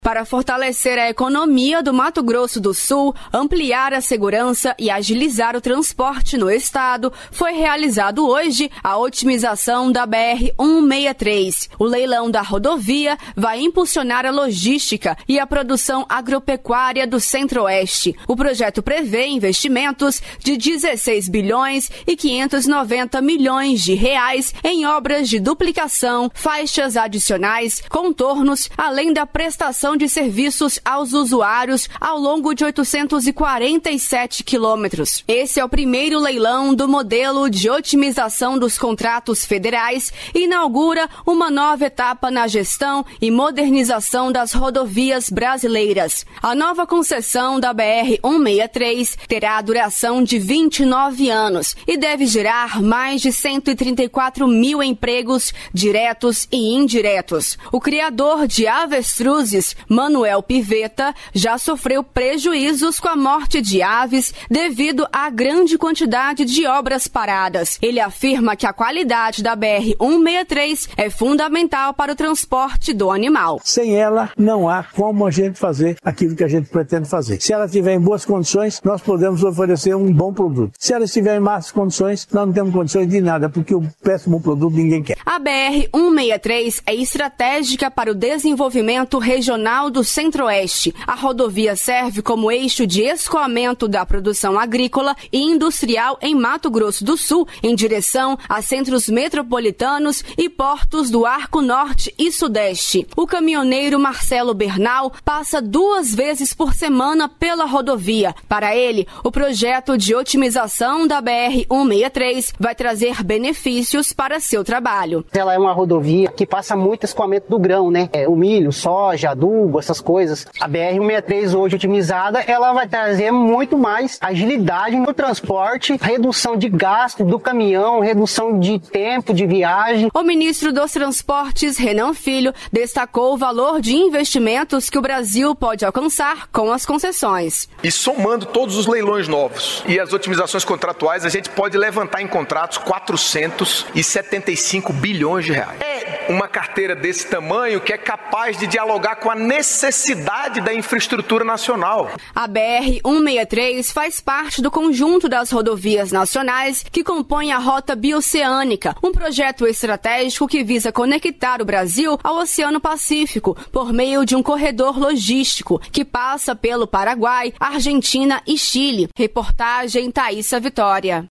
Para fortalecer a economia do Mato Grosso do Sul, ampliar a segurança e agilizar o transporte no estado, foi realizado hoje a otimização da BR-163. O leilão da rodovia vai impulsionar a logística e a produção agropecuária do Centro-Oeste. O projeto prevê investimentos de 16 bilhões e 590 milhões de reais em obras de duplicação, faixas adicionais, contornos, além da prestação de serviços aos usuários ao longo de 847 quilômetros. Esse é o primeiro leilão do modelo de otimização dos contratos federais e inaugura uma nova etapa na gestão e modernização das rodovias brasileiras. A nova concessão da BR-163 terá a duração de 29 anos e deve gerar mais de 134 mil empregos diretos e indiretos. O criador de avestruzes, Manuel Pivetta, já sofreu prejuízos com a morte de aves devido à grande quantidade de obras paradas. Ele afirma que a qualidade da BR-163 é fundamental para o transporte do animal. Sem ela, não há como a gente fazer aquilo que a gente pretende fazer. Se ela estiver em boas condições, nós podemos oferecer um bom produto. Se ela estiver em más condições, nós não temos condições de nada, porque o péssimo produto ninguém quer. A BR-163 é estratégica para o desenvolvimento regional do Centro-Oeste. A rodovia serve como eixo de escoamento da produção agrícola e industrial em Mato Grosso do Sul, em direção a centros metropolitanos e portos do Arco Norte e Sudeste. O caminhoneiro Marcelo Bernal passa 2 vezes por semana pela rodovia. Para ele, o projeto de otimização da BR-163 vai trazer benefícios para seu trabalho. Ela é uma rodovia que passa muito escoamento do grão, né? O milho, soja, adubo, essas coisas. A BR-163 hoje otimizada, ela vai trazer muito mais agilidade no transporte, redução de gasto do caminhão, redução de tempo de viagem. O ministro dos Transportes, Renan Filho, destacou o valor de investimentos que o Brasil pode alcançar com as concessões. E somando todos os leilões novos e as otimizações contratuais, a gente pode levantar em contratos 475 bilhões de reais. É uma carteira desse tamanho que é capaz de dialogar com a necessidade da infraestrutura nacional. A BR-163 faz parte do conjunto das rodovias nacionais que compõem a Rota Bioceânica, um projeto estratégico que visa conectar o Brasil ao Oceano Pacífico por meio de um corredor logístico que passa pelo Paraguai, Argentina e Chile. Reportagem Thaísa Vitória.